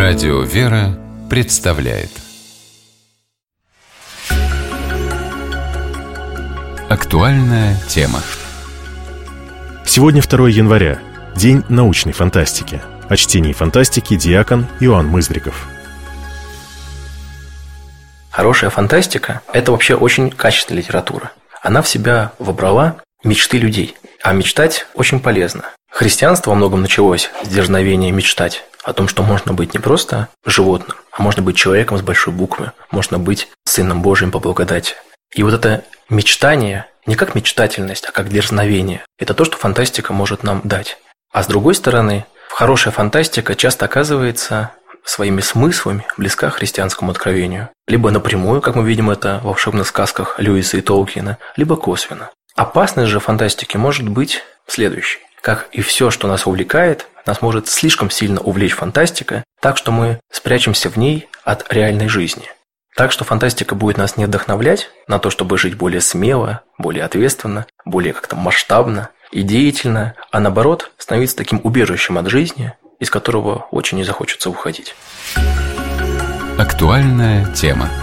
Радио «Вера» представляет актуальная тема. Сегодня 2 января, День научной фантастики. О чтении фантастики диакон Иоанн Мыздриков. Хорошая фантастика – это вообще очень качественная литература. Она в себя вобрала мечты людей. А мечтать очень полезно. Христианство во многом началось с дерзновения мечтать о том, что можно быть не просто животным, а можно быть человеком с большой буквы, можно быть Сыном Божиим по благодати. И вот это мечтание не как мечтательность, а как дерзновение – это то, что фантастика может нам дать. А с другой стороны, хорошая фантастика часто оказывается своими смыслами близка христианскому откровению. Либо напрямую, как мы видим это в волшебных сказках Льюиса и Толкиена, либо косвенно. Опасность же фантастики может быть следующей. Как и все, что нас увлекает, нас может слишком сильно увлечь фантастика, так что мы спрячемся в ней от реальной жизни. Так что фантастика будет нас не вдохновлять на то, чтобы жить более смело, более ответственно, более как-то масштабно и деятельно, а наоборот становиться таким убежищем от жизни, из которого очень не захочется уходить. Актуальная тема.